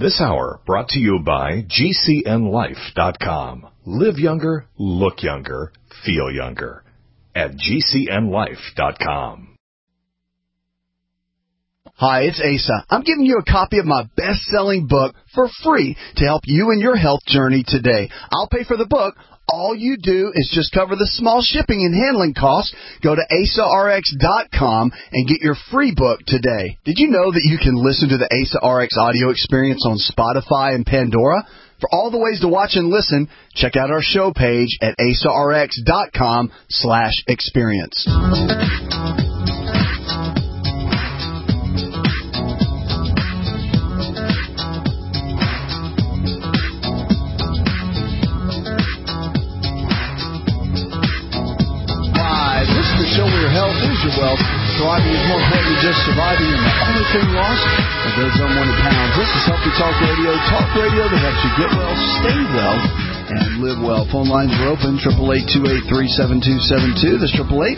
This hour brought to you by GCNLife.com. Live younger, look younger, feel younger at GCNLife.com. Hi, it's Asa. I'm giving you a copy of my best-selling book for free to help you in your health journey today. I'll pay for the book. All you do is just cover the small shipping and handling costs. Go to AsaRx.com and get your free book today. Did you know that you can listen to the AsaRx audio experience on Spotify and Pandora? For all the ways to watch and listen, check out our show page at AsaRx.com/experience. Show where your health is your wealth. Thriving is more important than just surviving, and the only thing lost are those unwanted pounds. This is Healthy Talk Radio that helps you get well, stay well, and live well. Phone lines are open, 888-283-7272. That's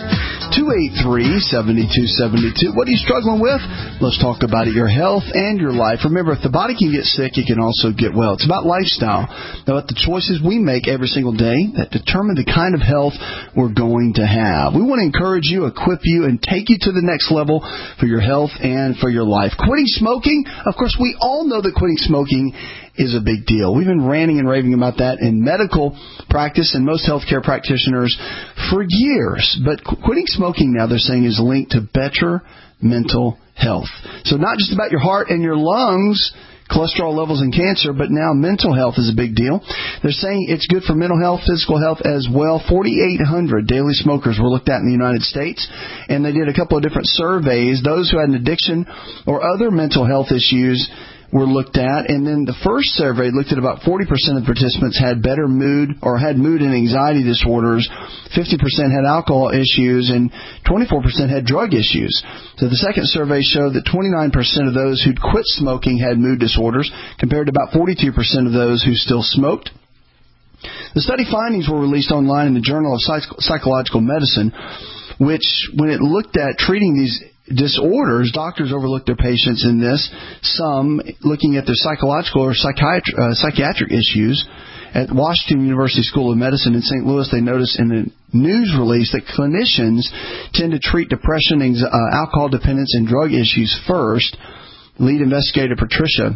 888-283-7272. What are you struggling with? Let's talk about it, your health and your life. Remember, if the body can get sick, it can also get well. It's about lifestyle, about the choices we make every single day that determine the kind of health we're going to have. We want to encourage you, equip you, and take you to the next level for your health and for your life. Quitting smoking, of course, we all know that quitting smoking is a big deal. We've been ranting and raving about that in medical practice and most healthcare practitioners for years. But quitting smoking now, they're saying, is linked to better mental health. So not just about your heart and your lungs, cholesterol levels, and cancer, but now mental health is a big deal. They're saying it's good for mental health, physical health as well. 4,800 daily smokers were looked at in the United States, and they did a couple of different surveys. Those who had an addiction or other mental health issues were looked at, and then the first survey looked at about 40% of participants had better mood or had mood and anxiety disorders, 50% had alcohol issues, and 24% had drug issues. So the second survey showed that 29% of those who'd quit smoking had mood disorders, compared to about 42% of those who still smoked. The study findings were released online in the Journal of Psychological Medicine, which, when it looked at treating these disorders, doctors overlooked their patients in this, some looking at their psychological or psychiatric issues. At Washington University School of Medicine in St. Louis, they noticed in the news release that clinicians tend to treat depression, alcohol dependence, and drug issues first. Lead investigator Patricia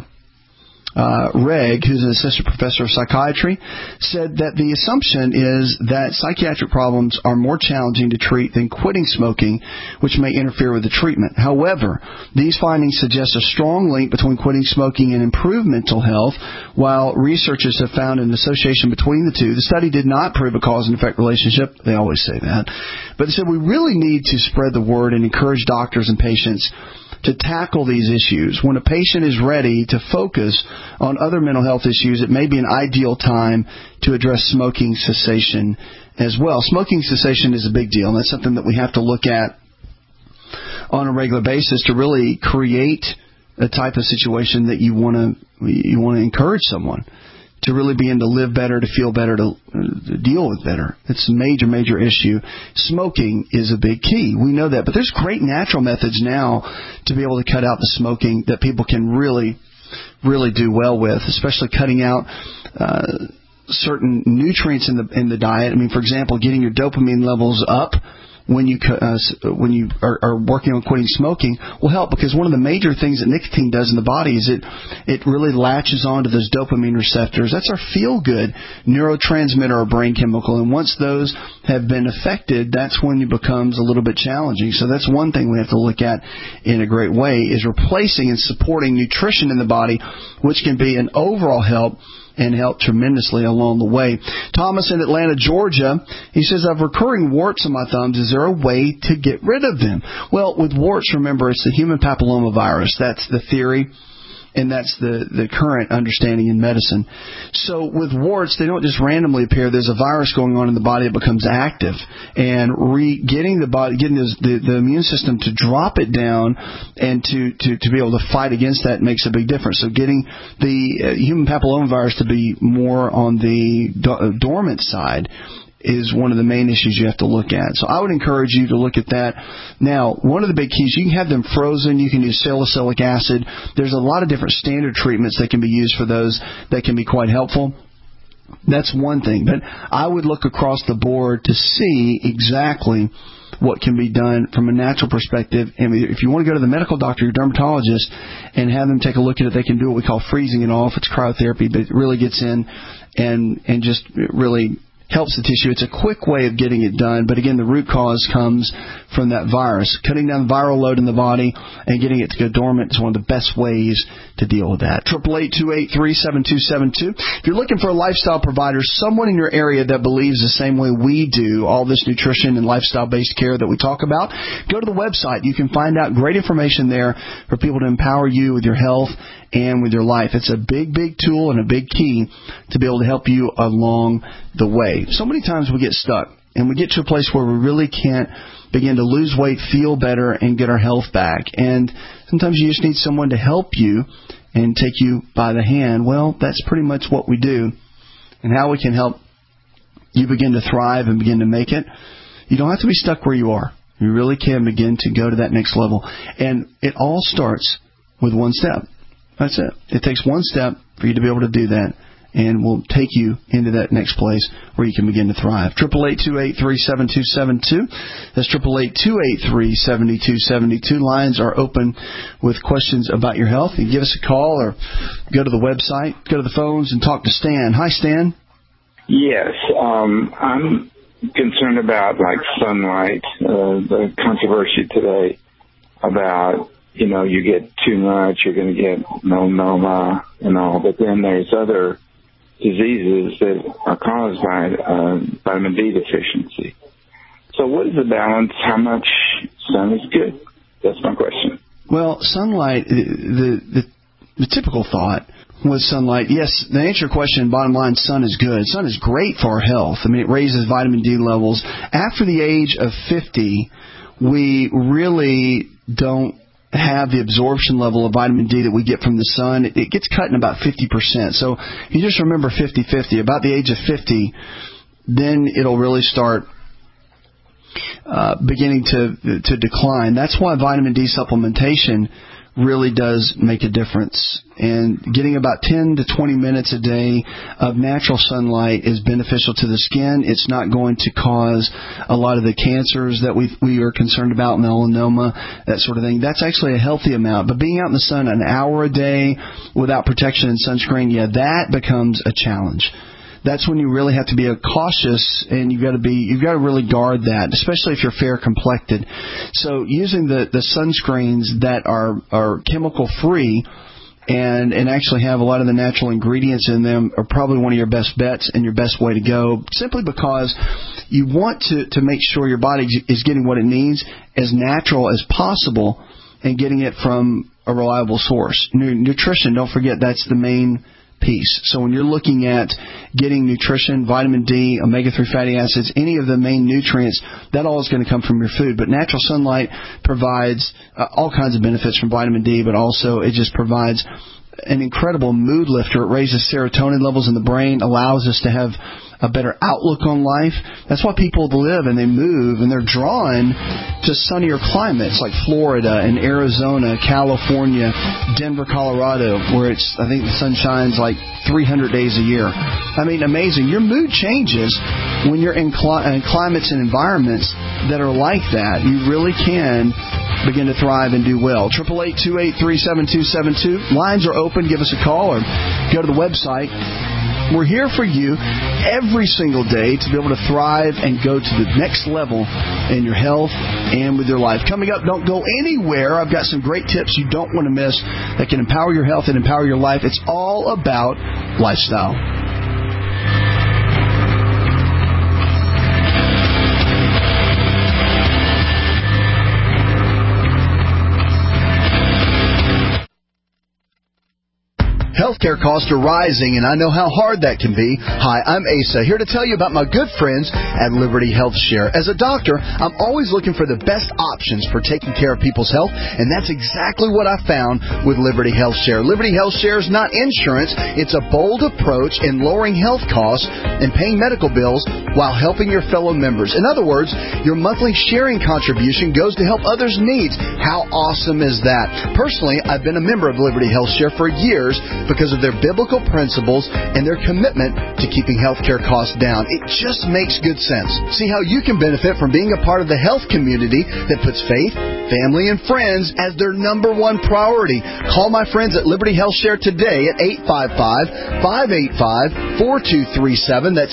Reg, who's an assistant professor of psychiatry, said that the assumption is that psychiatric problems are more challenging to treat than quitting smoking, which may interfere with the treatment. However, these findings suggest a strong link between quitting smoking and improved mental health, while researchers have found an association between the two. The study did not prove a cause and effect relationship. They always say that. But they said we really need to spread the word and encourage doctors and patients to tackle these issues. When a patient is ready to focus on other mental health issues, it may be an ideal time to address smoking cessation as well. Smoking cessation is a big deal, and that's something that we have to look at on a regular basis to really create a type of situation that you want to encourage someone to really begin to live better, to feel better, to deal with better. It's a major, major issue. Smoking is a big key. We know that. But there's great natural methods now to be able to cut out the smoking that people can really, really do well with, especially cutting out certain nutrients in the diet. I mean, for example, getting your dopamine levels up when you are working on quitting smoking will help, because one of the major things that nicotine does in the body is it really latches onto those dopamine receptors. That's our feel-good neurotransmitter or brain chemical, and once those have been affected, that's when it becomes a little bit challenging. So that's one thing we have to look at in a great way, is replacing and supporting nutrition in the body, which can be an overall help and help tremendously along the way. Thomas in Atlanta, Georgia, he says, I have recurring warts on my thumbs. Is there a way to get rid of them? Well, with warts, remember, it's the human papillomavirus. That's the theory, and that's the current understanding in medicine. So with warts, they don't just randomly appear. There's a virus going on in the body that becomes active, and getting the immune system to drop it down and to be able to fight against that makes a big difference. So getting the human papillomavirus to be more on the dormant side is one of the main issues you have to look at. So I would encourage you to look at that. Now, one of the big keys, you can have them frozen. You can use salicylic acid. There's a lot of different standard treatments that can be used for those that can be quite helpful. That's one thing. But I would look across the board to see exactly what can be done from a natural perspective. And if you want to go to the medical doctor, your dermatologist, and have them take a look at it, they can do what we call freezing it off. It's cryotherapy, but it really gets in and just really helps the tissue. It's a quick way of getting it done, but again, the root cause comes from that virus. Cutting down the viral load in the body and getting it to go dormant is one of the best ways to deal with that. 888-283-7272. If you're looking for a lifestyle provider, someone in your area that believes the same way we do, all this nutrition and lifestyle-based care that we talk about, go to the website. You can find out great information there for people to empower you with your health and with your life. It's a big, big tool and a big key to be able to help you along the way. So many times we get stuck and we get to a place where we really can't begin to lose weight, feel better, and get our health back. And sometimes you just need someone to help you and take you by the hand. Well, that's pretty much what we do. And how we can help you begin to thrive and begin to make it. You don't have to be stuck where you are. You really can begin to go to that next level. And it all starts with one step. That's it. It takes one step for you to be able to do that, and will take you into that next place where you can begin to thrive. 888-283-7272. That's 888-283-7272. Lines are open with questions about your health. You can give us a call or go to the website, go to the phones, and talk to Stan. Hi, Stan. Yes, I'm concerned about sunlight, the controversy today about, you get too much, you're going to get melanoma and all, but then there's other diseases that are caused by vitamin D deficiency. So what is the balance? How much sun is good? That's my question. Well, sunlight, the typical thought with sunlight, yes, to answer your question, bottom line, sun is good. Sun is great for our health. I mean, it raises vitamin D levels. After the age of 50, we really don't have the absorption level of vitamin D that we get from the sun. It gets cut in about 50%. So you just remember 50-50. About the age of 50, then it'll really start beginning to decline. That's why vitamin D supplementation really does make a difference. And getting about 10 to 20 minutes a day of natural sunlight is beneficial to the skin. It's not going to cause a lot of the cancers that we are concerned about, melanoma, that sort of thing. That's actually a healthy amount. But being out in the sun an hour a day without protection and sunscreen, that becomes a challenge. That's when you really have to be cautious, and you've got to really guard that, especially if you're fair complected. So using the sunscreens that are chemical free and actually have a lot of the natural ingredients in them are probably one of your best bets and your best way to go, simply because you want to make sure your body is getting what it needs as natural as possible and getting it from a reliable source. Nutrition, don't forget, that's the main piece. So when you're looking at getting nutrition, vitamin D, omega-3 fatty acids, any of the main nutrients, that all is going to come from your food. But natural sunlight provides all kinds of benefits from vitamin D, but also it just provides an incredible mood lifter. It raises serotonin levels in the brain, allows us to have a better outlook on life. That's why people live and they move and they're drawn to sunnier climates like Florida and Arizona, California, Denver, Colorado, where I think the sun shines 300 days a year. I mean, amazing. Your mood changes when you're in climates and environments that are like that. You really can begin to thrive and do well. 888-283-7272. Lines are open. Give us a call or go to the website. We're here for you every single day to be able to thrive and go to the next level in your health and with your life. Coming up, don't go anywhere. I've got some great tips you don't want to miss that can empower your health and empower your life. It's all about lifestyle. Healthcare costs are rising, and I know how hard that can be. Hi, I'm Asa, here to tell you about my good friends at Liberty Health Share. As a doctor, I'm always looking for the best options for taking care of people's health, and that's exactly what I found with Liberty Health Share. Liberty Health Share is not insurance. It's a bold approach in lowering health costs and paying medical bills while helping your fellow members. In other words, your monthly sharing contribution goes to help others' needs. How awesome is that? Personally, I've been a member of Liberty Health Share for years because of their biblical principles and their commitment to keeping healthcare costs down. It just makes good sense. See how you can benefit from being a part of the health community that puts faith, family, and friends as their number one priority. Call my friends at Liberty Health Share today at 855-585-4237. That's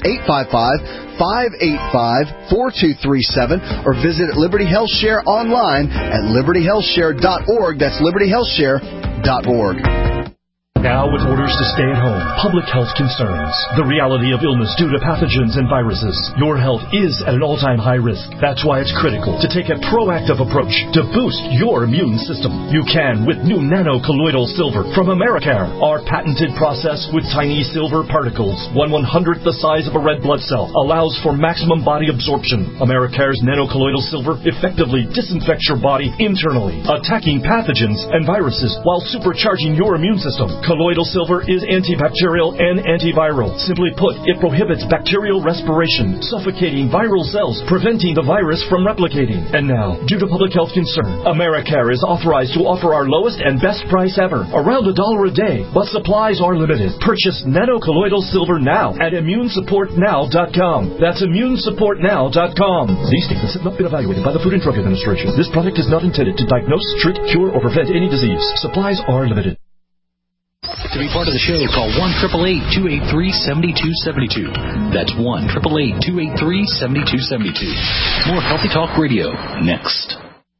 855-585-4237, or visit Liberty Health Share online at libertyhealthshare.org. That's libertyhealthshare.org. Now with orders to stay at home, public health concerns, the reality of illness due to pathogens and viruses, your health is at an all-time high risk. That's why it's critical to take a proactive approach to boost your immune system. You can with new nano-colloidal silver from Americare. Our patented process with tiny silver particles, 1/100th the size of a red blood cell, allows for maximum body absorption. Americare's nano-colloidal silver effectively disinfects your body internally, attacking pathogens and viruses while supercharging your immune system. Colloidal silver is antibacterial and antiviral. Simply put, it prohibits bacterial respiration, suffocating viral cells, preventing the virus from replicating. And now, due to public health concern, Americare is authorized to offer our lowest and best price ever, around $1 a day, but supplies are limited. Purchase nano-colloidal silver now at immunesupportnow.com. That's immunesupportnow.com. These statements have not been evaluated by the Food and Drug Administration. This product is not intended to diagnose, treat, cure, or prevent any disease. Supplies are limited. To be part of the show, call 1-888-283-7272. That's 1-888-283-7272. More Healthy Talk Radio next.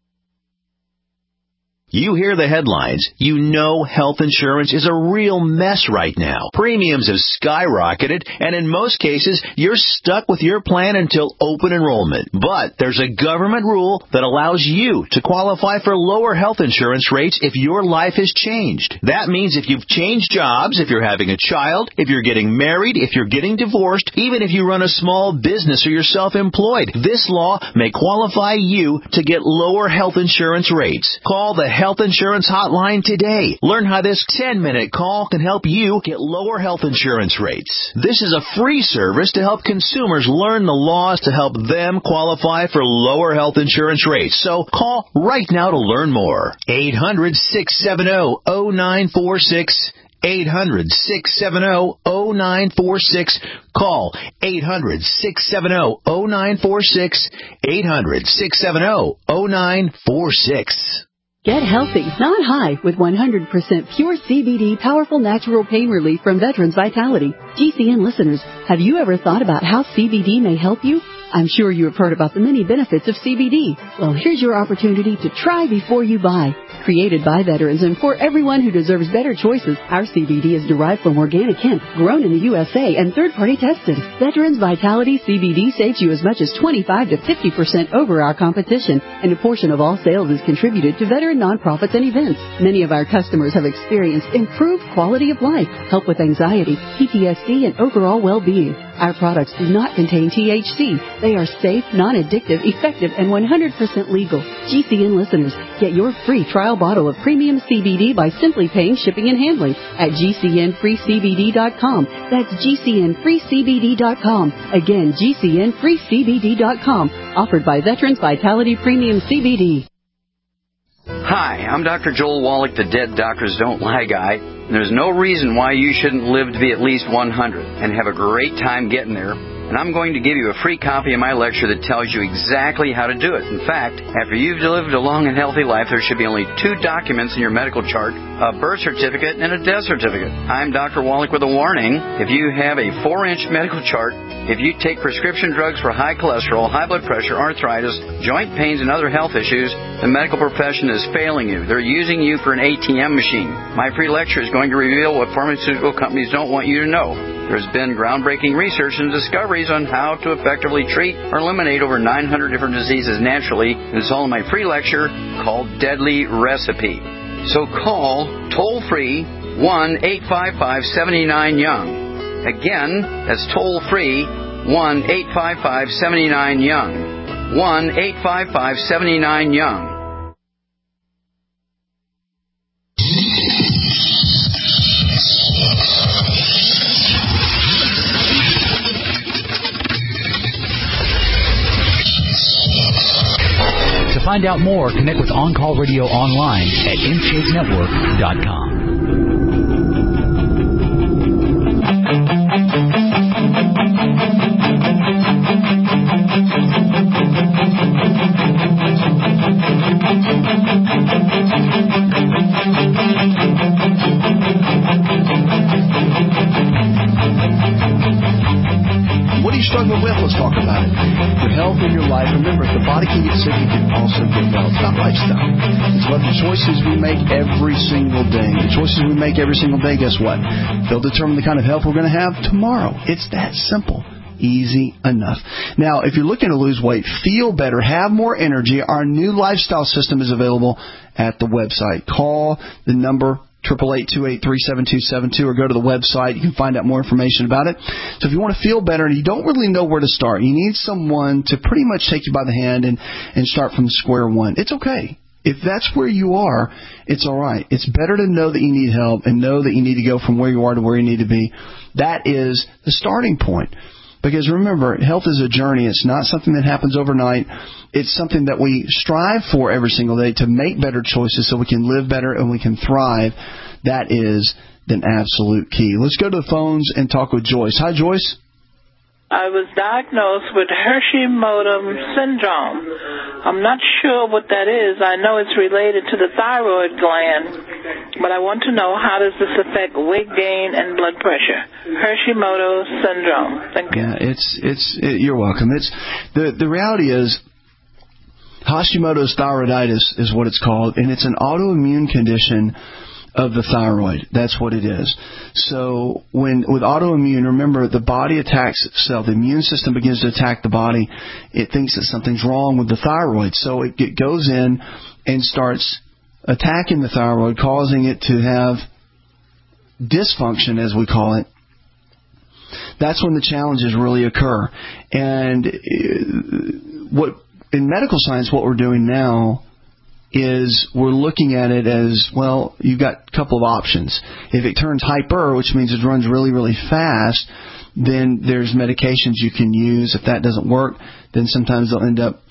You hear the headlines. You know health insurance is a real mess right now. Premiums have skyrocketed, and in most cases, you're stuck with your plan until open enrollment. But there's a government rule that allows you to qualify for lower health insurance rates if your life has changed. That means if you've changed jobs, if you're having a child, if you're getting married, if you're getting divorced, even if you run a small business or you're self-employed, this law may qualify you to get lower health insurance rates. Call the Health Insurance Hotline today. Learn how this 10-minute call can help you get lower health insurance rates. This is a free service to help consumers learn the laws to help them qualify for lower health insurance rates. So call right now to learn more. 800-670-0946. 800-670-0946. Call 800-670-0946. 800-670-0946. Get healthy, not high, with 100% pure CBD powerful natural pain relief from Veterans Vitality. GCN listeners, have you ever thought about how CBD may help you? I'm sure you have heard about the many benefits of CBD. Well, here's your opportunity to try before you buy. Created by veterans and for everyone who deserves better choices, our CBD is derived from organic hemp, grown in the USA, and third-party tested. Veterans Vitality CBD saves you as much as 25 to 50% over our competition, and a portion of all sales is contributed to veteran nonprofits and events. Many of our customers have experienced improved quality of life, help with anxiety, PTSD, and overall well-being. Our products do not contain THC. They are safe, non-addictive, effective, and 100% legal. GCN listeners, get your free trial bottle of premium CBD by simply paying shipping and handling at GCNFreeCBD.com. That's GCNFreeCBD.com. Again, GCNFreeCBD.com. Offered by Veterans Vitality Premium CBD. Hi, I'm Dr. Joel Wallach, the Dead Doctors Don't Lie guy. There's no reason why you shouldn't live to be at least 100 and have a great time getting there. And I'm going to give you a free copy of my lecture that tells you exactly how to do it. In fact, after you've lived a long and healthy life, there should be only 2 documents in your medical chart, a birth certificate and a death certificate. I'm Dr. Wallach with a warning. If you have a 4-inch medical chart, if you take prescription drugs for high cholesterol, high blood pressure, arthritis, joint pains, and other health issues, the medical profession is failing you. They're using you for an ATM machine. My free lecture is going to reveal what pharmaceutical companies don't want you to know. There's been groundbreaking research and discoveries on how to effectively treat or eliminate over 900 different diseases naturally. And it's all in my free lecture called Deadly Recipe. So call toll-free 1-855-79-YOUNG. Again, that's toll-free, 1-855-79-YOUNG. 1-855-79-YOUNG. To find out more, connect with On Call Radio online at InShapeNetwork.com. What are you struggling with? Let's talk about it. Your health and your life. Remember, if the body can get sick, it can also get well. It's not lifestyle. It's about the choices we make every single day. The choices we make every single day, guess what? They'll determine the kind of health we're going to have tomorrow. It's that simple. Easy enough. Now, if you're looking to lose weight, feel better, have more energy, our new lifestyle system is available at the website. Call the number 888-283-7272 or go to the website. You can find out more information about it. So if you want to feel better and you don't really know where to start, you need someone to pretty much take you by the hand and start from square one. It's okay. If that's where you are, it's all right. It's better to know that you need help and know that you need to go from where you are to where you need to be. That is the starting point. Because remember, health is a journey. It's not something that happens overnight. It's something that we strive for every single day to make better choices so we can live better and we can thrive. That is the absolute key. Let's go to the phones and talk with Joyce. Hi, Joyce. I was diagnosed with Hashimoto's syndrome. I'm not sure what that is. I know it's related to the thyroid gland, but I want to know, how does this affect weight gain and blood pressure? Hashimoto's syndrome. Thank you. Yeah, you're welcome. It's the reality is Hashimoto's thyroiditis is what it's called, and it's an autoimmune condition of the thyroid. That's what it is. So with autoimmune, remember, the body attacks itself. The immune system begins to attack the body. It thinks that something's wrong with the thyroid. So it goes in and starts attacking the thyroid, causing it to have dysfunction, as we call it. That's when the challenges really occur. And in medical science, what we're doing now is we're looking at it as, well, you've got a couple of options. If it turns hyper, which means it runs really, really fast, then there's medications you can use. If that doesn't work, then sometimes they'll end up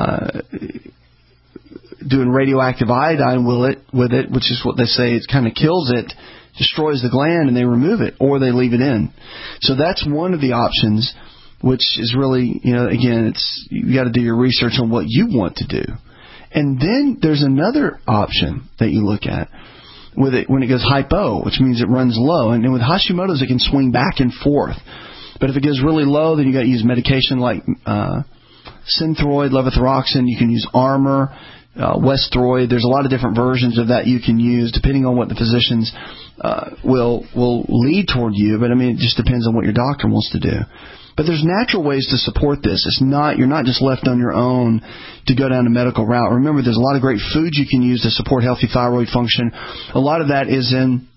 doing radioactive iodine with it, which is what they say. It kind of kills it, destroys the gland, and they remove it, or they leave it in. So that's one of the options, which is really, again, you got to do your research on what you want to do. And then there's another option that you look at with it when it goes hypo, which means it runs low. And with Hashimoto's, it can swing back and forth. But if it goes really low, then you got to use medication like Synthroid, levothyroxine. You can use Armour, Westroid. There's a lot of different versions of that you can use depending on what the physicians will lead toward you. But, it just depends on what your doctor wants to do. But there's natural ways to support this. You're not just left on your own to go down the medical route. Remember, there's a lot of great foods you can use to support healthy thyroid function. A lot of that is in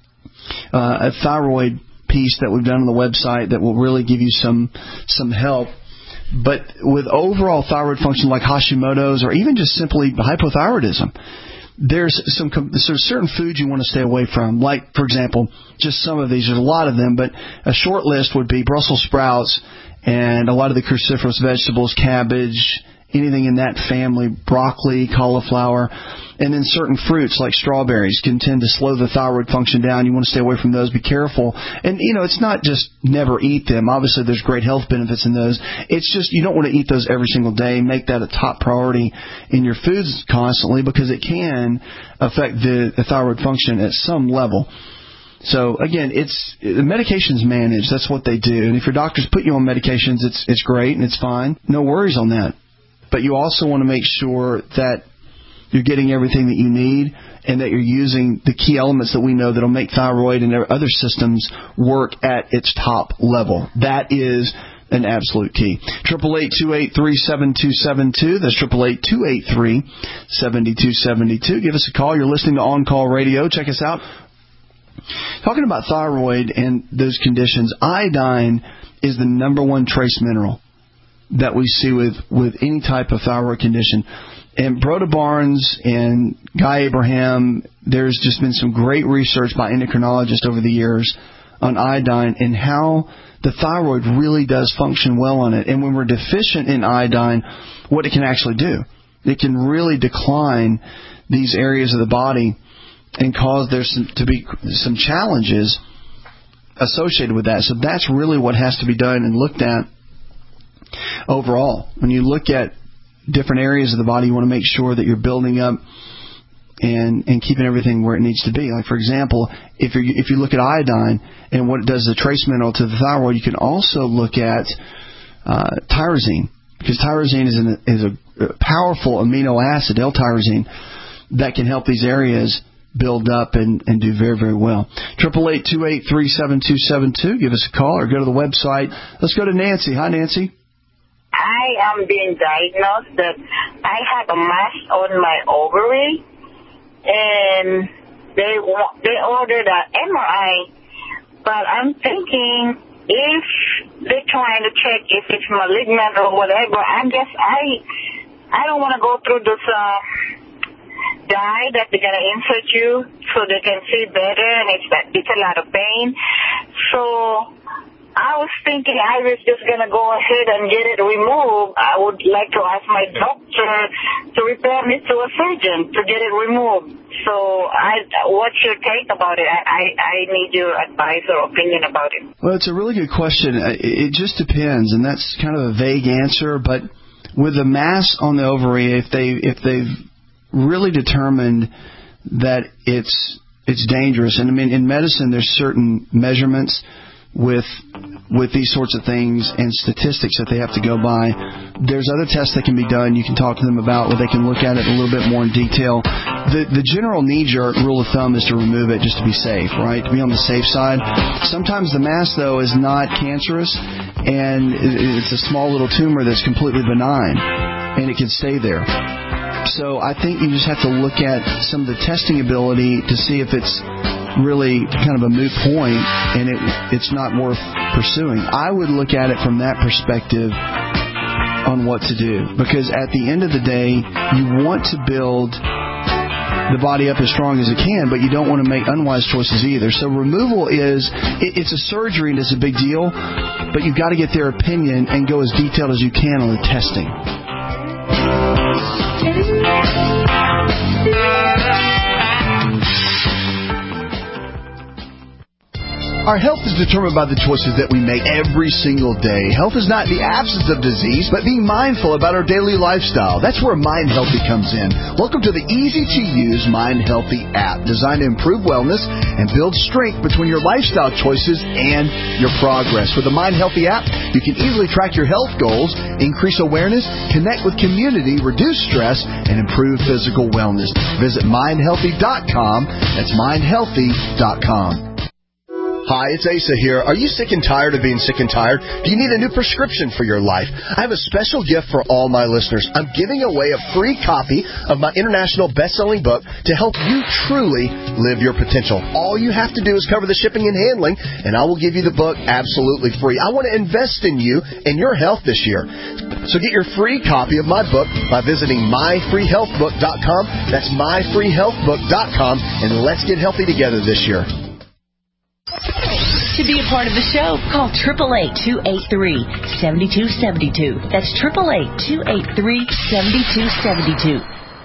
a thyroid piece that we've done on the website that will really give you some help. But with overall thyroid function like Hashimoto's or even just simply hypothyroidism, there's certain foods you want to stay away from. Like, for example, just some of these. There's a lot of them, but a short list would be Brussels sprouts and a lot of the cruciferous vegetables, cabbage, anything in that family, broccoli, cauliflower, and then certain fruits like strawberries can tend to slow the thyroid function down. You want to stay away from those. Be careful. And, it's not just never eat them. Obviously, there's great health benefits in those. It's just you don't want to eat those every single day. Make that a top priority in your foods constantly because it can affect the thyroid function at some level. So, again, the medication's managed. That's what they do. And if your doctors put you on medications, it's great and it's fine. No worries on that. But you also want to make sure that you're getting everything that you need and that you're using the key elements that we know that will make thyroid and other systems work at its top level. That is an absolute key. 888-283-7272. That's 888-283-7272. Give us a call. You're listening to On Call Radio. Check us out Talking about thyroid and those conditions, iodine is the number one trace mineral that we see with any type of thyroid condition. And Broda Barnes and Guy Abraham, there's just been some great research by endocrinologists over the years on iodine and how the thyroid really does function well on it. And when we're deficient in iodine, what it can actually do, it can really decline these areas of the body and cause there to be some challenges associated with that. So that's really what has to be done and looked at overall. When you look at different areas of the body, you want to make sure that you're building up and keeping everything where it needs to be. Like, for example, if you look at iodine and what it does as a trace mineral to the thyroid, you can also look at tyrosine, because tyrosine is a powerful amino acid, L-tyrosine, that can help these areas build up and do very, very well. 888-283-7272. Give us a call or go to the website. Let's go to Nancy. Hi, Nancy. I am being diagnosed that I have a mass on my ovary, and they ordered an MRI, but I'm thinking if they're trying to check if it's malignant or whatever, I don't want to go through this dye that they're going to insert you so they can see better, and it's a lot of pain. So I was thinking I was just going to go ahead and get it removed. I would like to ask my doctor to refer me to a surgeon to get it removed. So what's your take about it? I need your advice or opinion about it. Well, it's a really good question. It just depends, and that's kind of a vague answer. But with a mass on the ovary, if they've really determined that it's dangerous, and I mean in medicine there's certain measurements with these sorts of things and statistics that they have to go by. There's other tests that can be done. You can talk to them about where they can look at it a little bit more in detail. The general knee-jerk rule of thumb is to remove it just to be safe, right? To be on the safe side. Sometimes the mass, though, is not cancerous, and it's a small little tumor that's completely benign, and it can stay there. So I think you just have to look at some of the testing ability to see if it's really kind of a moot point and it's not worth pursuing. I would look at it from that perspective on what to do, because at the end of the day, you want to build the body up as strong as it can, but you don't want to make unwise choices either. So removal it's a surgery and it's a big deal, but you've got to get their opinion and go as detailed as you can on the testing. Our health is determined by the choices that we make every single day. Health is not the absence of disease, but being mindful about our daily lifestyle. That's where Mind Healthy comes in. Welcome to the easy-to-use Mind Healthy app, designed to improve wellness and build strength between your lifestyle choices and your progress. With the Mind Healthy app, you can easily track your health goals, increase awareness, connect with community, reduce stress, and improve physical wellness. Visit mindhealthy.com. That's mindhealthy.com. Hi, it's Asa here. Are you sick and tired of being sick and tired? Do you need a new prescription for your life? I have a special gift for all my listeners. I'm giving away a free copy of my international best-selling book to help you truly live your potential. All you have to do is cover the shipping and handling, and I will give you the book absolutely free. I want to invest in you and your health this year. So get your free copy of my book by visiting myfreehealthbook.com. That's myfreehealthbook.com, and let's get healthy together this year. To be a part of the show, call 888-283-7272. That's 888-283-7272.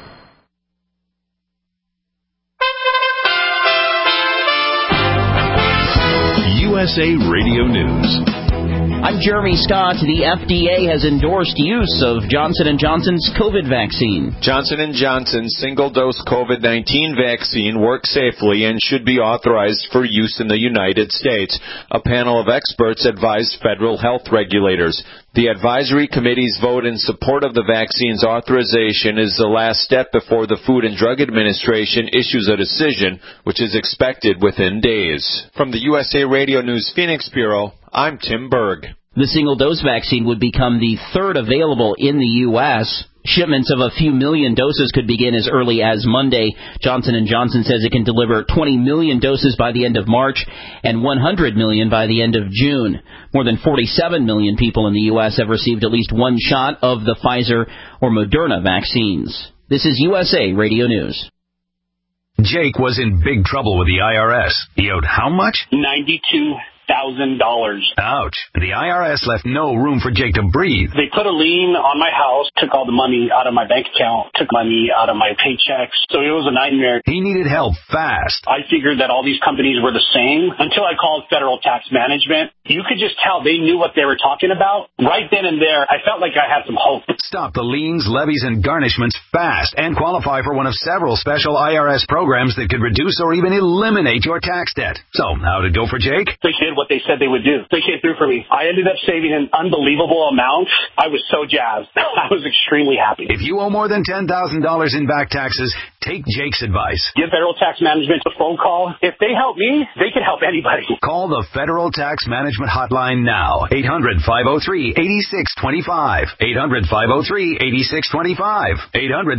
USA Radio News. I'm Jeremy Scott. The FDA has endorsed use of Johnson & Johnson's COVID vaccine. Johnson & Johnson's single-dose COVID-19 vaccine works safely and should be authorized for use in the United States. A panel of experts advised federal health regulators. The advisory committee's vote in support of the vaccine's authorization is the last step before the Food and Drug Administration issues a decision, which is expected within days. From the USA Radio News Phoenix Bureau, I'm Tim Berg. The single-dose vaccine would become the third available in the U.S. Shipments of a few million doses could begin as early as Monday. Johnson & Johnson says it can deliver 20 million doses by the end of March and 100 million by the end of June. More than 47 million people in the U.S. have received at least one shot of the Pfizer or Moderna vaccines. This is USA Radio News. Jake was in big trouble with the IRS. He owed how much? $92,000. Ouch. The IRS left no room for Jake to breathe. They put a lien on my house, took all the money out of my bank account, took money out of my paychecks. So it was a nightmare. He needed help fast. I figured that all these companies were the same until I called Federal Tax Management. You could just tell they knew what they were talking about. Right then and there, I felt like I had some hope. Stop the liens, levies, and garnishments fast and qualify for one of several special IRS programs that could reduce or even eliminate your tax debt. So, how'd it go for Jake? They did what they said they would do. They came through for me. I ended up saving an unbelievable amount. I was so jazzed. I was extremely happy. If you owe more than $10,000 in back taxes, take Jake's advice. Give Federal Tax Management a phone call. If they help me, they can help anybody. Call the Federal Tax Management Hotline now. 800-503-8625. 800-503-8625.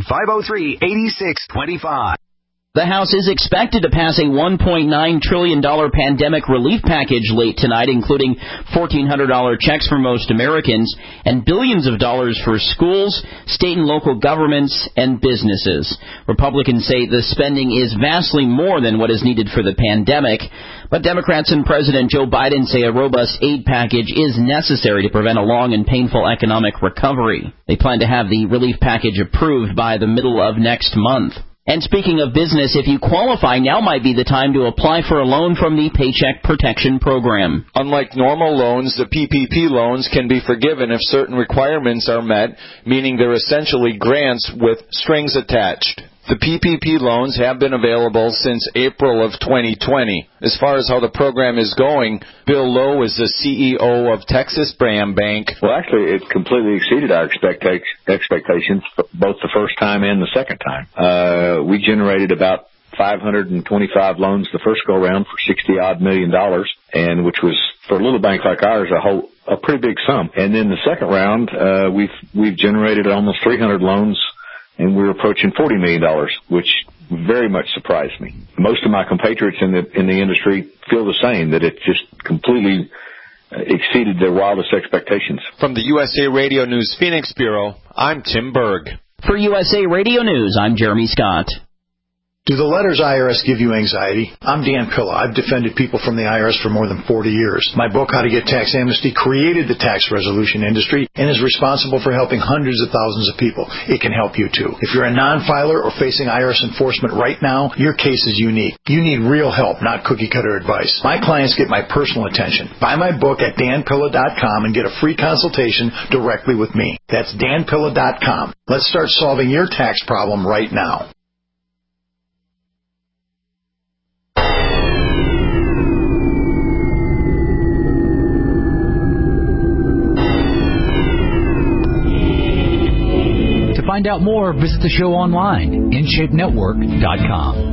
800-503-8625. The House is expected to pass a $1.9 trillion pandemic relief package late tonight, including $1,400 checks for most Americans and billions of dollars for schools, state and local governments, and businesses. Republicans say the spending is vastly more than what is needed for the pandemic, but Democrats and President Joe Biden say a robust aid package is necessary to prevent a long and painful economic recovery. They plan to have the relief package approved by the middle of next month. And speaking of business, if you qualify, now might be the time to apply for a loan from the Paycheck Protection Program. Unlike normal loans, the PPP loans can be forgiven if certain requirements are met, meaning they're essentially grants with strings attached. The PPP loans have been available since April of 2020. As far as how the program is going, Bill Lowe is the CEO of Texas Brand Bank. Well, actually, it completely exceeded our expectations, both the first time and the second time. We generated about 525 loans the first go-around for $60-odd million, and which was, for a little bank like ours, a pretty big sum. And then the second round, we've generated almost 300 loans, and we're approaching $40 million, which very much surprised me. Most of my compatriots in the industry feel the same, that it just completely exceeded their wildest expectations. From the USA Radio News Phoenix Bureau, I'm Tim Berg. For USA Radio News, I'm Jeremy Scott. Do the letters IRS give you anxiety? I'm Dan Pilla. I've defended people from the IRS for more than 40 years. My book, How to Get Tax Amnesty, created the tax resolution industry and is responsible for helping hundreds of thousands of people. It can help you, too. If you're a non-filer or facing IRS enforcement right now, your case is unique. You need real help, not cookie-cutter advice. My clients get my personal attention. Buy my book at danpilla.com and get a free consultation directly with me. That's danpilla.com. Let's start solving your tax problem right now. To find out more, visit the show online, InShapeNetwork.com.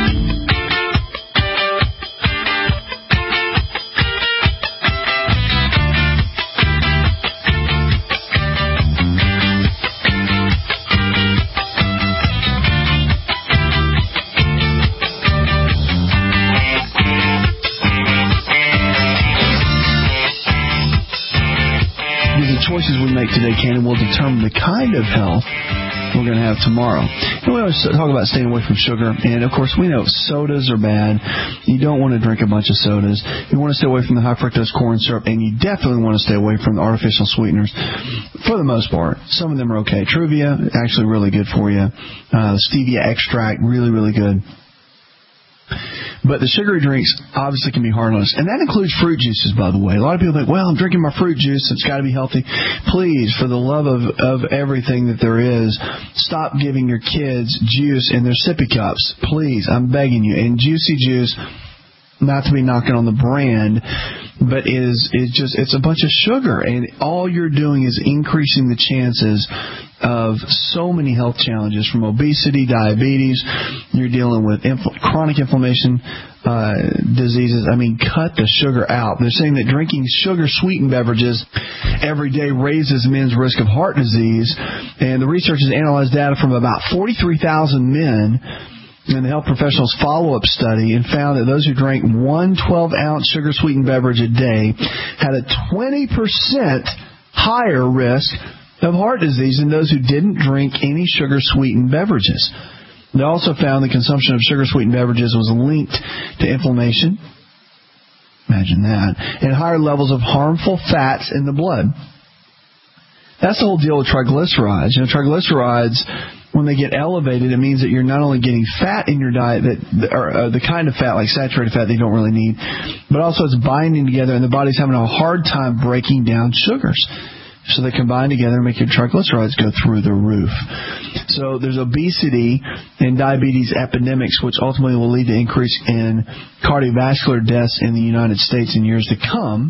The choices we make today, Cannon, will determine the kind of health we're going to have tomorrow. And we always talk about staying away from sugar, and of course we know sodas are bad. You don't want to drink a bunch of sodas. You want to stay away from the high fructose corn syrup, and you definitely want to stay away from the artificial sweeteners. For the most part, some of them are okay. Truvia, actually really good for you. Stevia extract, really, really good. But the sugary drinks obviously can be hard on us. And that includes fruit juices, by the way. A lot of people think, well, I'm drinking my fruit juice. It's got to be healthy. Please, for the love of everything that there is, stop giving your kids juice in their sippy cups. Please, I'm begging you. And Juicy Juice, not to be knocking on the brand, but it's a bunch of sugar, and all you're doing is increasing the chances of so many health challenges, from obesity, diabetes. You're dealing with chronic inflammation, diseases. I mean, cut the sugar out. They're saying that drinking sugar-sweetened beverages every day raises men's risk of heart disease, and the researchers analyzed data from about 43,000 men in the Health Professionals Follow-Up Study and found that those who drank one 12-ounce sugar-sweetened beverage a day had a 20% higher risk of heart disease than those who didn't drink any sugar-sweetened beverages. They also found the consumption of sugar-sweetened beverages was linked to inflammation. Imagine that. And higher levels of harmful fats in the blood. That's the whole deal with triglycerides. Triglycerides, when they get elevated, it means that you're not only getting fat in your diet, or the kind of fat, like saturated fat, that you don't really need, but also it's binding together, and the body's having a hard time breaking down sugars. So they combine together and make your triglycerides go through the roof. So there's obesity and diabetes epidemics, which ultimately will lead to increase in cardiovascular deaths in the United States in years to come.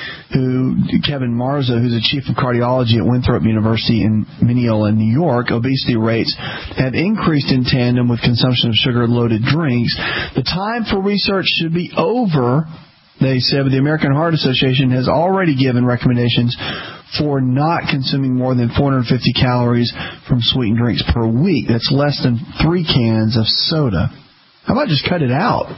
Kevin Marza, who's the chief of cardiology at Winthrop University in Mineola, New York, obesity rates have increased in tandem with consumption of sugar-loaded drinks. The time for research should be over, they said, but the American Heart Association has already given recommendations for not consuming more than 450 calories from sweetened drinks per week. That's less than 3 cans of soda. How about just cut it out?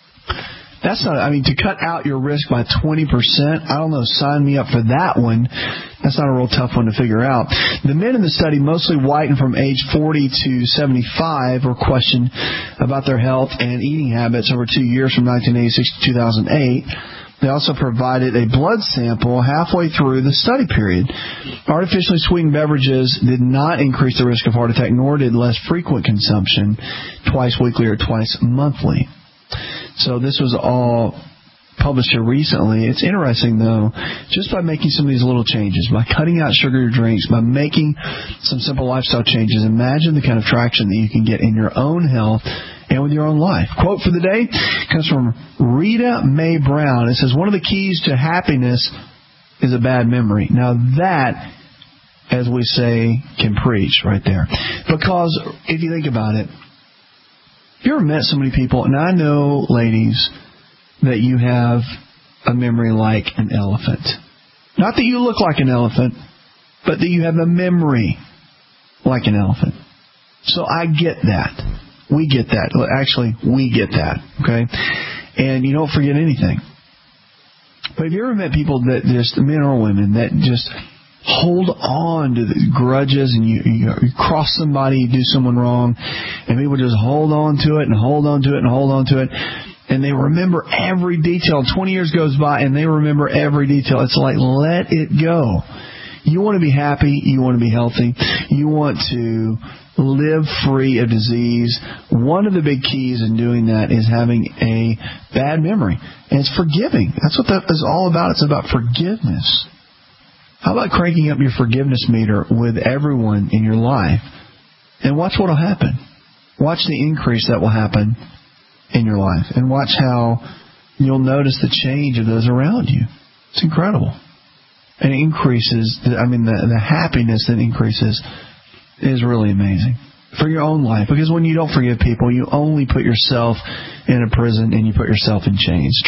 That's not, to cut out your risk by 20%, I don't know, sign me up for that one. That's not a real tough one to figure out. The men in the study, mostly white and from age 40 to 75, were questioned about their health and eating habits over 2 years from 1986 to 2008. They also provided a blood sample halfway through the study period. Artificially sweetened beverages did not increase the risk of heart attack, nor did less frequent consumption, twice weekly or twice monthly. So this was all published here recently. It's interesting, though, just by making some of these little changes, by cutting out sugary drinks, by making some simple lifestyle changes, imagine the kind of traction that you can get in your own health and with your own life. Quote for the day comes from Rita Mae Brown. It says, one of the keys to happiness is a bad memory. Now that, as we say, can preach right there. Because if you think about it, have you ever met so many people, and I know, ladies, that you have a memory like an elephant. Not that you look like an elephant, but that you have a memory like an elephant. So I get that. We get that. Actually, we get that, okay? And you don't forget anything. But have you ever met people that just, men or women, that just hold on to the grudges, and you cross somebody, you do someone wrong, and people just hold on to it and hold on to it and hold on to it, and they remember every detail. 20 years goes by, and they remember every detail. It's like, let it go. You want to be happy. You want to be healthy. You want to live free of disease. One of the big keys in doing that is having a bad memory. And it's forgiving. That's what that is all about. It's about forgiveness. How about cranking up your forgiveness meter with everyone in your life? And watch what will happen. Watch the increase that will happen in your life. And watch how you'll notice the change of those around you. It's incredible. And it increases, the happiness that increases is really amazing for your own life. Because when you don't forgive people, you only put yourself in a prison and you put yourself in chains.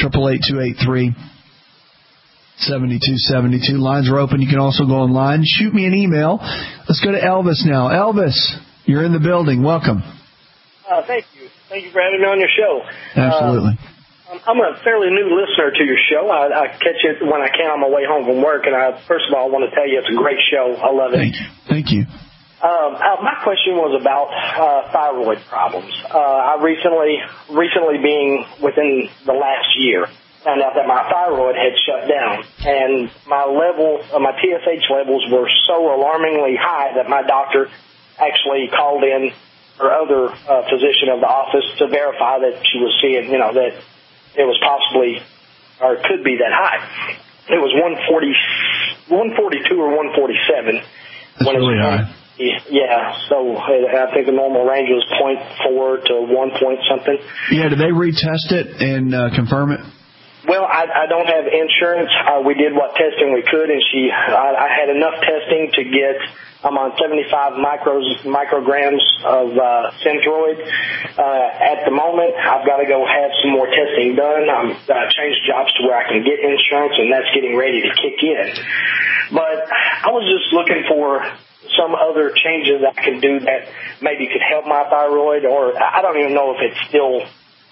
888-283-7272. Lines are open. You can also go online. Shoot me an email. Let's go to Elvis now. Elvis, you're in the building. Welcome. Thank you. Thank you for having me on your show. Absolutely. I'm a fairly new listener to your show. I catch it when I can on my way home from work, and first of all, I want to tell you it's a great show. I love it. Thank you. My question was about thyroid problems. I recently being within the last year, found out that my thyroid had shut down, and my TSH levels were so alarmingly high that my doctor actually called in her other physician of the office to verify that she was seeing, that it was possibly or could be that high. It was 142 or 147. That's really high. Yeah, so I think the normal range was 0.4 to 1 point something. Yeah, did they retest it and confirm it? Well, I don't have insurance. We did what testing we could, and I had enough testing to get. I'm on 75 micrograms of Synthroid. At the moment, I've got to go have some more testing done. I'm changed jobs to where I can get insurance, and that's getting ready to kick in. But I was just looking for some other changes I could do that maybe could help my thyroid, or I don't even know if it's still,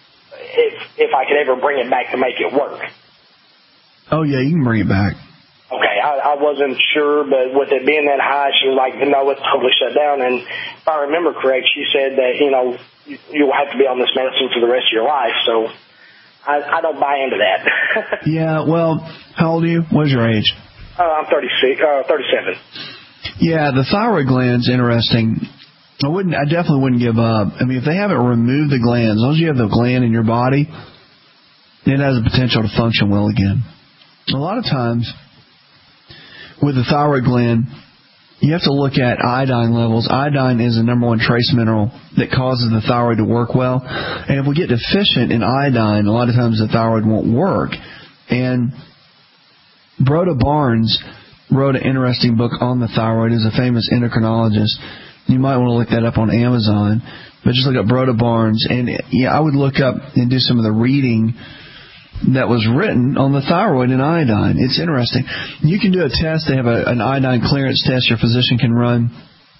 if I could ever bring it back to make it work. Oh, yeah, you can bring it back. Okay, I wasn't sure, but with it being that high, she was like, no, it's totally shut down. And if I remember correct, she said that, you'll have to be on this medicine for the rest of your life. So I don't buy into that. Yeah, well, how old are you? What is your age? I'm 37. Yeah, the thyroid gland's interesting. I definitely wouldn't give up. I mean, if they haven't removed the gland, as long as you have the gland in your body, it has the potential to function well again. A lot of times, with the thyroid gland, you have to look at iodine levels. Iodine is the number one trace mineral that causes the thyroid to work well. And if we get deficient in iodine, a lot of times the thyroid won't work. And Broda Barnes wrote an interesting book on the thyroid. He's a famous endocrinologist. You might want to look that up on Amazon. But just look up Broda Barnes. And yeah, I would look up and do some of the reading that was written on the thyroid and iodine. It's interesting. You can do a test. They have an iodine clearance test your physician can run.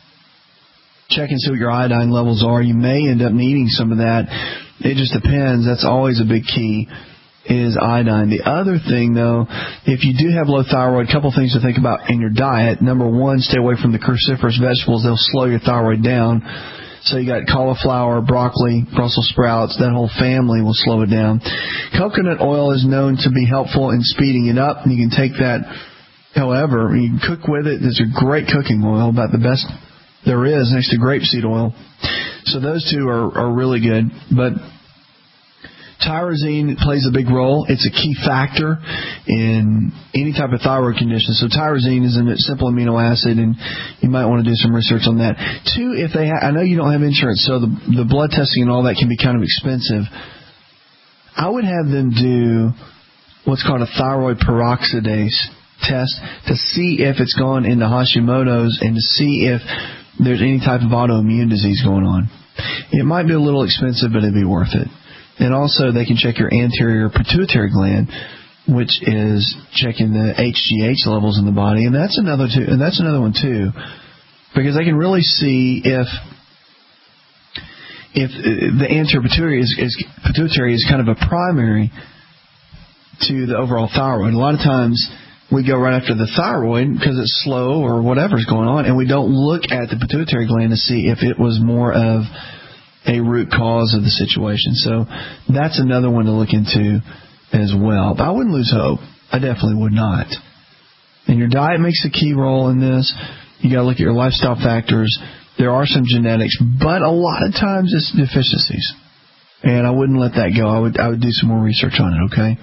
Check and see what your iodine levels are. You may end up needing some of that. It just depends. That's always a big key, is iodine. The other thing, though, if you do have low thyroid, a couple things to think about in your diet. Number one, stay away from the cruciferous vegetables. They'll slow your thyroid down. So you got cauliflower, broccoli, Brussels sprouts. That whole family will slow it down. Coconut oil is known to be helpful in speeding it up. You can take that, however, you can cook with it. It's a great cooking oil, about the best there is next to grapeseed oil. So those two are really good. But tyrosine plays a big role. It's a key factor in any type of thyroid condition. So tyrosine is a simple amino acid, and you might want to do some research on that. Two, if they I know you don't have insurance, so the blood testing and all that can be kind of expensive. I would have them do what's called a thyroid peroxidase test to see if it's gone into Hashimoto's and to see if there's any type of autoimmune disease going on. It might be a little expensive, but it'd be worth it. And also, they can check your anterior pituitary gland, which is checking the HGH levels in the body, and that's another one too, because they can really see if the anterior pituitary is kind of a primary to the overall thyroid. A lot of times we go right after the thyroid because it's slow or whatever's going on, and we don't look at the pituitary gland to see if it was more of a root cause of the situation. So that's another one to look into as well. But I wouldn't lose hope. I definitely would not. And your diet makes a key role in this. You got to look at your lifestyle factors. There are some genetics, but a lot of times it's deficiencies. And I wouldn't let that go. I would do some more research on it, okay?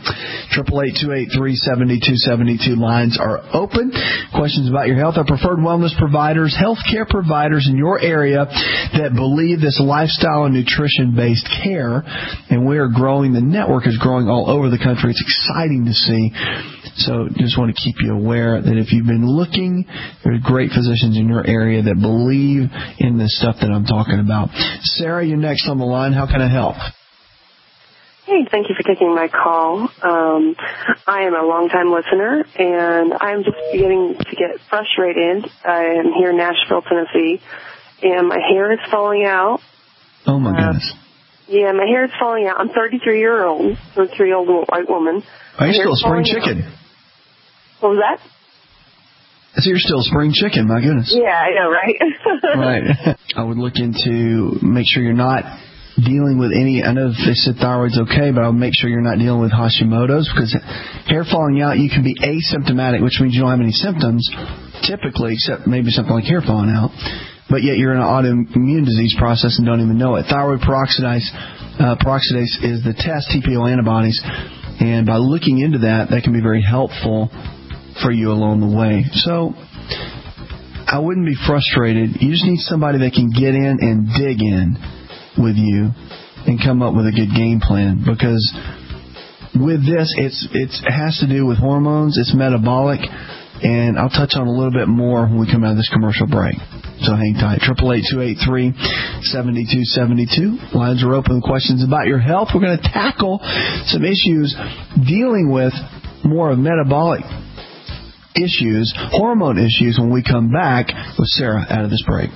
888-283-7272 lines are open. Questions about your health. Our preferred wellness providers, healthcare providers in your area that believe this lifestyle and nutrition-based care. And we are growing. The network is growing all over the country. It's exciting to see. So just want to keep you aware that if you've been looking, there are great physicians in your area that believe in this stuff that I'm talking about. Sarah, you're next on the line. How can I help? Hey, thank you for taking my call. I am a longtime listener, and I'm just beginning to get frustrated. I am here in Nashville, Tennessee, and my hair is falling out. Oh, my goodness. Yeah, my hair is falling out. I'm 33-year-old white woman. Are you still a spring chicken? What was that? So you're still a spring chicken, my goodness. Yeah, I know, right? Right. I would look into, make sure you're not dealing with any, I know they said thyroid's okay, but I would make sure you're not dealing with Hashimoto's, because hair falling out, you can be asymptomatic, which means you don't have any symptoms, typically, except maybe something like hair falling out, but yet you're in an autoimmune disease process and don't even know it. Thyroid peroxidase is the test, TPO antibodies, and by looking into that, that can be very helpful for you along the way. So I wouldn't be frustrated. You just need somebody that can get in and dig in with you and come up with a good game plan, because with this, it has to do with hormones. It's metabolic, and I'll touch on a little bit more when we come out of this commercial break. So hang tight. 888-283-7272. Lines are open with questions about your health. We're going to tackle some issues dealing with more of metabolic issues, hormone issues, when we come back with Sarah out of this break.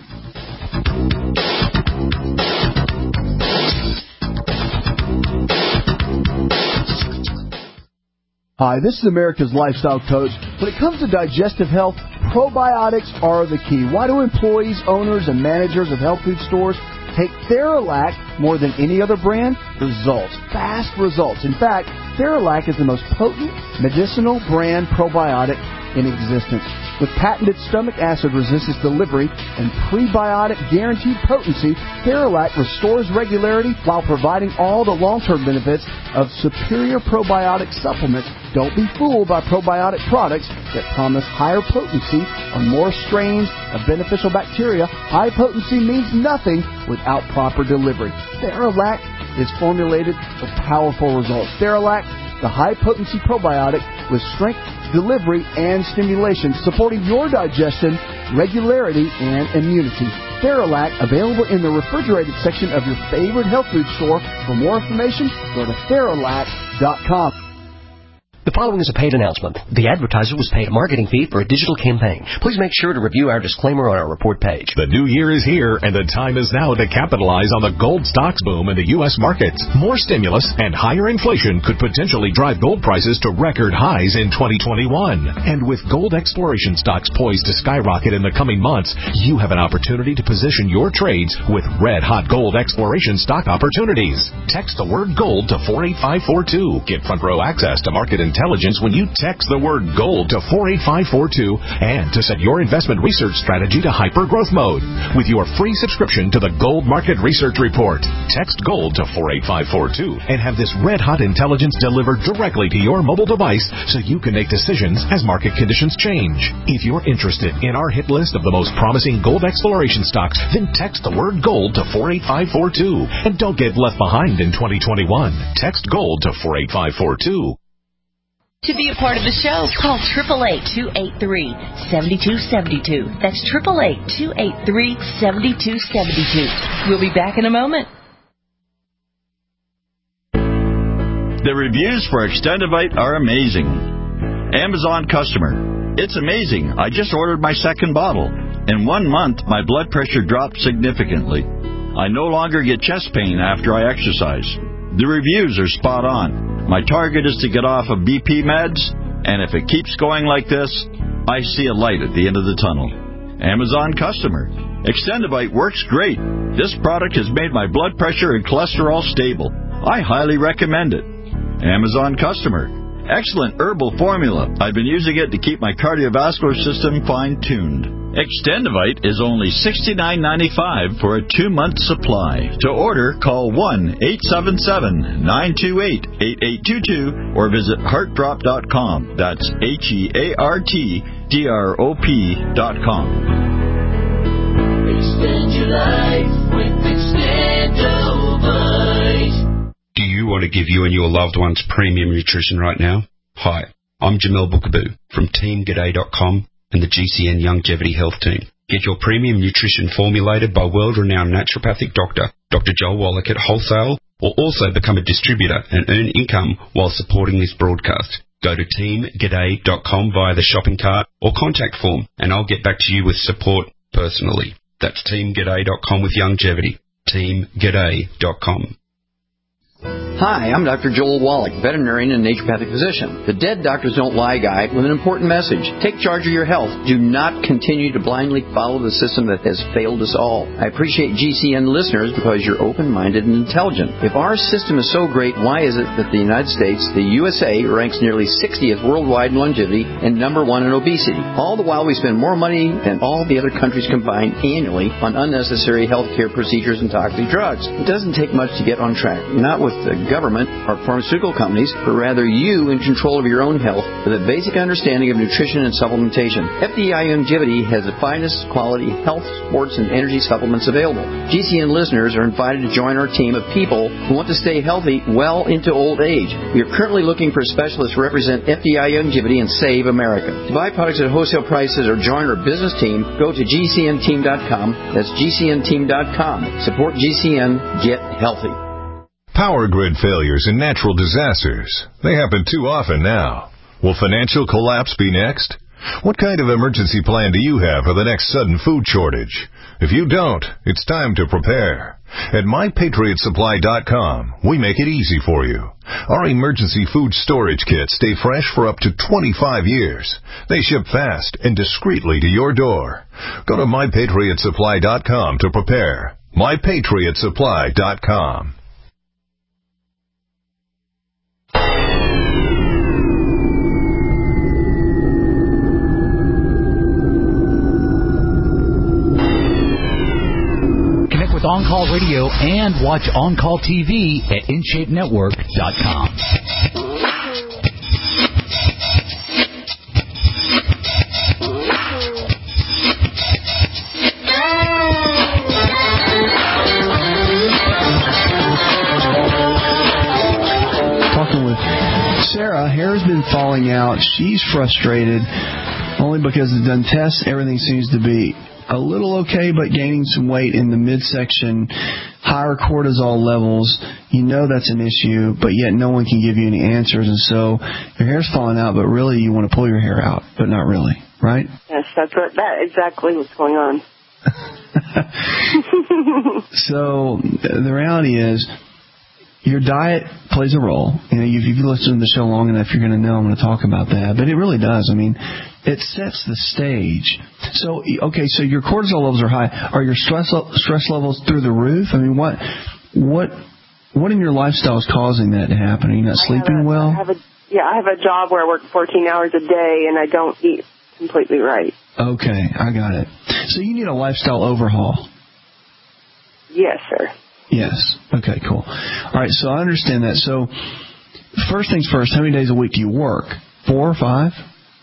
Hi, this is America's Lifestyle Coach. When it comes to digestive health, probiotics are the key. Why do employees, owners, and managers of health food stores take Theralac more than any other brand? Results. Fast results. In fact, Theralac is the most potent medicinal brand probiotic in existence. With patented stomach acid resistance delivery and prebiotic guaranteed potency, Theralac restores regularity while providing all the long-term benefits of superior probiotic supplements. Don't be fooled by probiotic products that promise higher potency on more strains of beneficial bacteria. High potency means nothing without proper delivery. Theralac is formulated for powerful results. Theralac, the high-potency probiotic with strength, delivery, and stimulation, supporting your digestion, regularity, and immunity. Theralac, available in the refrigerated section of your favorite health food store. For more information, go to Theralac.com. The following is a paid announcement. The advertiser was paid a marketing fee for a digital campaign. Please make sure to review our disclaimer on our report page. The new year is here, and the time is now to capitalize on the gold stocks boom in the U.S. markets. More stimulus and higher inflation could potentially drive gold prices to record highs in 2021. And with gold exploration stocks poised to skyrocket in the coming months, you have an opportunity to position your trades with red-hot gold exploration stock opportunities. Text the word gold to 48542. Get front-row access to market intelligence when you text the word gold to 48542 and to set your investment research strategy to hyper-growth mode with your free subscription to the Gold Market Research Report. Text gold to 48542 and have this red-hot intelligence delivered directly to your mobile device so you can make decisions as market conditions change. If you're interested in our hit list of the most promising gold exploration stocks, then text the word gold to 48542 and don't get left behind in 2021. Text gold to 48542. To be a part of the show, call 888-283-7272. That's 888-283-7272. We'll be back in a moment. The reviews for Extendivite are amazing. Amazon customer. It's amazing. I just ordered my second bottle. In 1 month, my blood pressure dropped significantly. I no longer get chest pain after I exercise. The reviews are spot on. My target is to get off of BP meds, and if it keeps going like this, I see a light at the end of the tunnel. Amazon customer. Extendivite works great. This product has made my blood pressure and cholesterol stable. I highly recommend it. Amazon customer. Excellent herbal formula. I've been using it to keep my cardiovascular system fine-tuned. Extendivite is only $69.95 for a 2-month supply. To order, call 1-877-928-8822 or visit heartdrop.com. That's HEARTDROP.com. Extend your life with Extendivite. Do you want to give you and your loved ones premium nutrition right now? Hi, I'm Jamel Bookaboo from TeamGaday.com and the GCN Longevity Health Team. Get your premium nutrition formulated by world-renowned naturopathic doctor, Dr. Joel Wallach at wholesale, or also become a distributor and earn income while supporting this broadcast. Go to TeamGaday.com via the shopping cart or contact form, and I'll get back to you with support personally. That's TeamGaday.com with longevity. TeamGaday.com. Hi, I'm Dr. Joel Wallach, veterinarian and naturopathic physician. The Dead Doctors Don't Lie guide with an important message. Take charge of your health. Do not continue to blindly follow the system that has failed us all. I appreciate GCN listeners because you're open-minded and intelligent. If our system is so great, why is it that the United States, the USA, ranks nearly 60th worldwide in longevity and number 1 in obesity? All the while we spend more money than all the other countries combined annually on unnecessary health care procedures and toxic drugs. It doesn't take much to get on track. Not with the government or pharmaceutical companies, but rather you in control of your own health with a basic understanding of nutrition and supplementation. FDI Longevity has the finest quality health, sports, and energy supplements available. GCN listeners are invited to join our team of people who want to stay healthy well into old age. We are currently looking for specialists to represent FDI Longevity and Save America. To buy products at wholesale prices or join our business team, go to GCNteam.com. That's GCNteam.com. Support GCN. Get healthy. Power grid failures and natural disasters. They happen too often now. Will financial collapse be next? What kind of emergency plan do you have for the next sudden food shortage? If you don't, it's time to prepare. At MyPatriotSupply.com, we make it easy for you. Our emergency food storage kits stay fresh for up to 25 years. They ship fast and discreetly to your door. Go to MyPatriotSupply.com to prepare. MyPatriotSupply.com. With On-Call Radio and watch On-Call TV at InShapeNetwork.com. Talking with Sarah, hair's been falling out. She's frustrated only because it's done tests. Everything seems to be a little okay, but gaining some weight in the midsection, higher cortisol levels. You know that's an issue, but yet no one can give you any answers. And so your hair's falling out, but really you want to pull your hair out, but not really, right? Yes, that exactly what's going on. So the reality is your diet plays a role. You know, if you listen to the show long enough, you're going to know I'm going to talk about that. But it really does. I mean, it sets the stage. So, okay, so your cortisol levels are high. Are your stress levels through the roof? I mean, what in your lifestyle is causing that to happen? Are you not sleeping well? I have a job where I work 14 hours a day, and I don't eat completely right. Okay, I got it. So you need a lifestyle overhaul. Yes, sir. Yes. Okay, cool. All right, so I understand that. So first things first, how many days a week do you work? 4 or 5?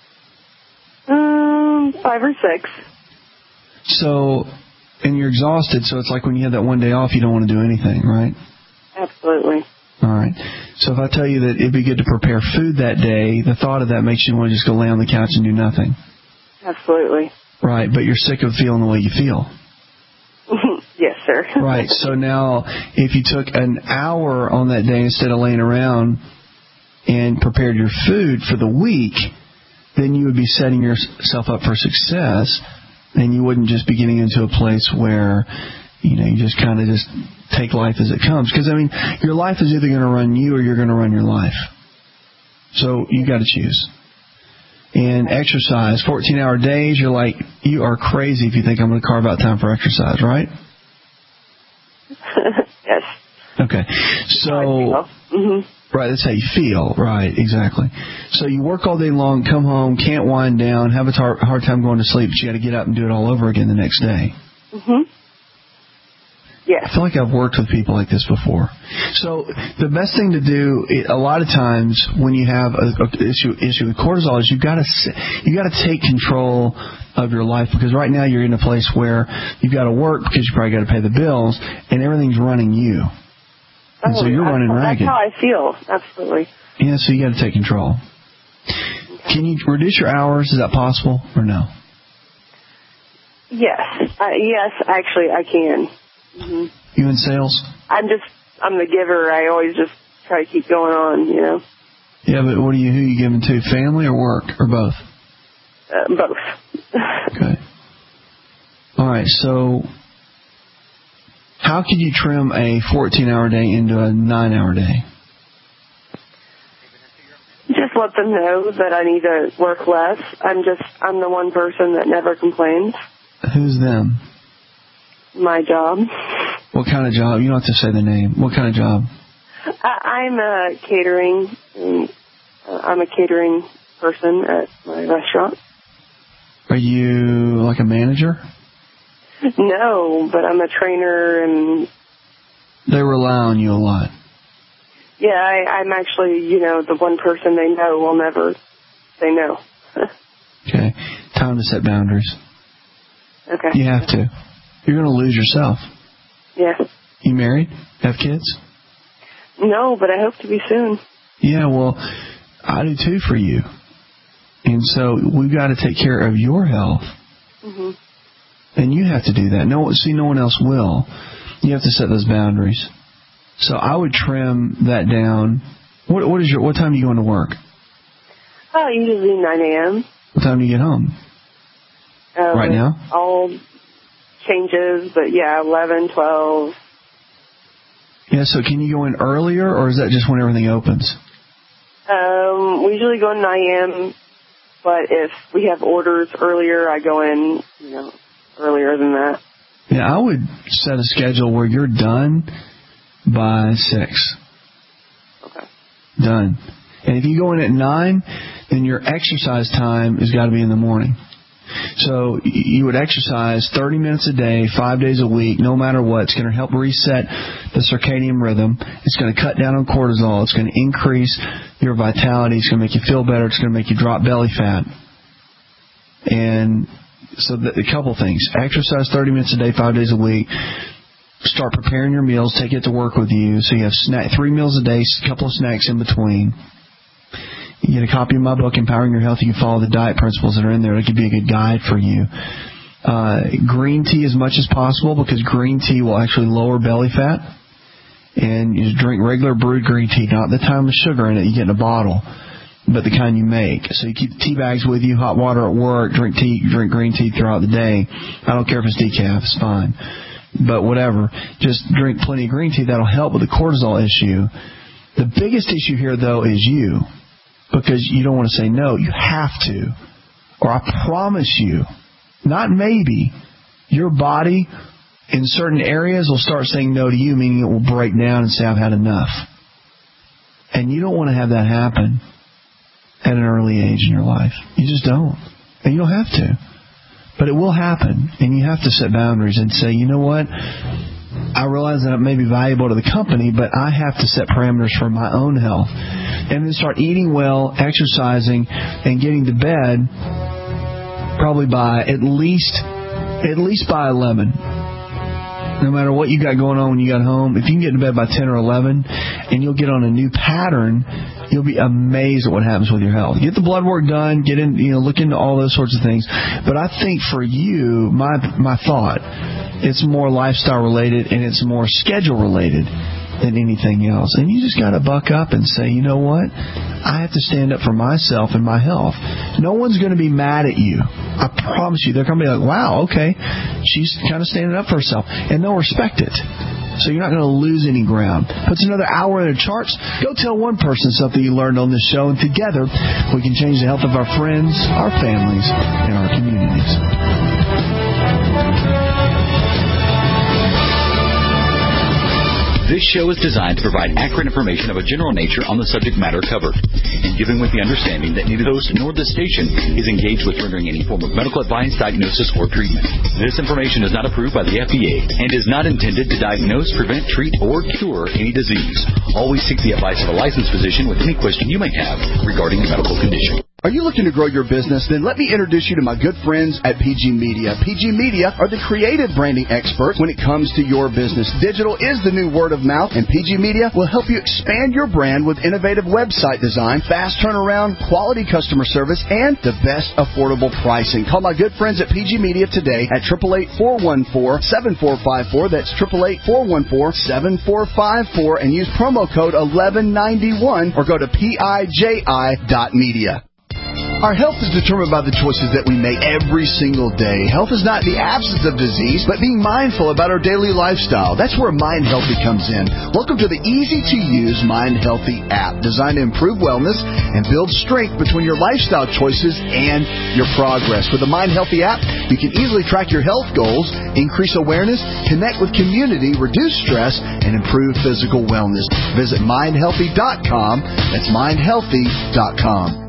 5 or 6. So, and you're exhausted, so it's like when you have that one day off, you don't want to do anything, right? Absolutely. All right. So if I tell you that it'd be good to prepare food that day, the thought of that makes you want to just go lay on the couch and do nothing. Absolutely. Right, but you're sick of feeling the way you feel. Yes, sir. Right. So now, if you took an hour on that day instead of laying around and prepared your food for the week, then you would be setting yourself up for success, and you wouldn't just be getting into a place where, you just kind of just take life as it comes. Because, I mean, your life is either going to run you or you're going to run your life. So you got to choose. And exercise, 14-hour days, you are crazy if you think I'm going to carve out time for exercise, right? Yes. Okay. So, right, that's how you feel. Right, exactly. So you work all day long, come home, can't wind down, have a hard time going to sleep, but you got to get up and do it all over again the next day. Yeah. I feel like I've worked with people like this before. So the best thing to do, a lot of times when you have an issue with cortisol, is you got to take control of your life, because right now you're in a place where you've got to work because you probably got to pay the bills, and everything's running you. And so you're running ragged. That's how I feel. Absolutely. Yeah, so you got to take control. Okay. Can you reduce your hours? Is that possible or no? Yes. Yes, actually, I can. You in sales? I'm the giver. I always just try to keep going on, Yeah, but who are you giving to? Family or work or both? Both. Okay. All right, so how could you trim a 14-hour day into a 9-hour day? Just let them know that I need to work less. I'm the one person that never complains. Who's them? My job. What kind of job? You don't have to say the name. What kind of job? I'm a catering. I'm a catering person at my restaurant. Are you like a manager? No, but I'm a trainer, and they rely on you a lot. Yeah, I'm actually, the one person they know will never say no. Okay. Time to set boundaries. Okay. You have to. You're going to lose yourself. Yeah. You married? Have kids? No, but I hope to be soon. Yeah, well, I do too for you. And so we've got to take care of your health. Mm-hmm. And you have to do that. No one else will. You have to set those boundaries. So I would trim that down. What time do you go into work? Oh, usually 9 a.m. What time do you get home? Right now? All changes, but 11, 12. Yeah, so can you go in earlier, or is that just when everything opens? We usually go in 9 a.m., but if we have orders earlier, I go in, earlier than that. Yeah, I would set a schedule where you're done by 6. Okay. Done. And if you go in at 9, then your exercise time has got to be in the morning. So you would exercise 30 minutes a day, 5 days a week, no matter what. It's going to help reset the circadian rhythm. It's going to cut down on cortisol. It's going to increase your vitality. It's going to make you feel better. It's going to make you drop belly fat. And so a couple things. Exercise 30 minutes a day, 5 days a week. Start preparing your meals. Take it to work with you. So you have 3 meals a day, a couple of snacks in between. You get a copy of my book, Empowering Your Health. You can follow the diet principles that are in there. It could be a good guide for you. Green tea as much as possible, because green tea will actually lower belly fat. And you just drink regular brewed green tea, not the time with sugar in it you get in a bottle, but the kind you make. So you keep the tea bags with you, hot water at work, drink green tea throughout the day. I don't care if it's decaf, it's fine. But whatever, just drink plenty of green tea. That'll help with the cortisol issue. The biggest issue here, though, is you. Because you don't want to say no. You have to. Or I promise you, not maybe, your body in certain areas will start saying no to you, meaning it will break down and say, I've had enough. And you don't want to have that happen at an early age in your life. You just don't. And you don't have to. But it will happen. And you have to set boundaries and say, you know what? I realize that it may be valuable to the company, but I have to set parameters for my own health. And then start eating well, exercising, and getting to bed probably by at least by 11. No matter what you got going on when you got home, if you can get to bed by 10 or 11 and you'll get on a new pattern, you'll be amazed at what happens with your health. Get the blood work done, get in, look into all those sorts of things. But I think for you, my thought, it's more lifestyle related and it's more schedule related than anything else. And you just got to buck up and say, you know what? I have to stand up for myself and my health. No one's going to be mad at you. I promise you. They're going to be like, wow, okay, she's kind of standing up for herself. And they'll respect it. So you're not going to lose any ground. Puts another hour in the charts. Go tell one person something you learned on this show, and together we can change the health of our friends, our families, and our communities. This show is designed to provide accurate information of a general nature on the subject matter covered, and given with the understanding that neither the host nor the station is engaged with rendering any form of medical advice, diagnosis, or treatment. This information is not approved by the FDA and is not intended to diagnose, prevent, treat, or cure any disease. Always seek the advice of a licensed physician with any question you may have regarding a medical condition. Are you looking to grow your business? Then let me introduce you to my good friends at PG Media. PG Media are the creative branding experts when it comes to your business. Digital is the new word of mouth, and PG Media will help you expand your brand with innovative website design, fast turnaround, quality customer service, and the best affordable pricing. Call my good friends at PG Media today at 888-414-7454. That's 888-414-7454, and use promo code 1191 or go to PIJI.media. Our health is determined by the choices that we make every single day. Health is not the absence of disease, but being mindful about our daily lifestyle. That's where Mind Healthy comes in. Welcome to the easy-to-use Mind Healthy app, designed to improve wellness and build strength between your lifestyle choices and your progress. With the Mind Healthy app, you can easily track your health goals, increase awareness, connect with community, reduce stress, and improve physical wellness. Visit mindhealthy.com. That's mindhealthy.com.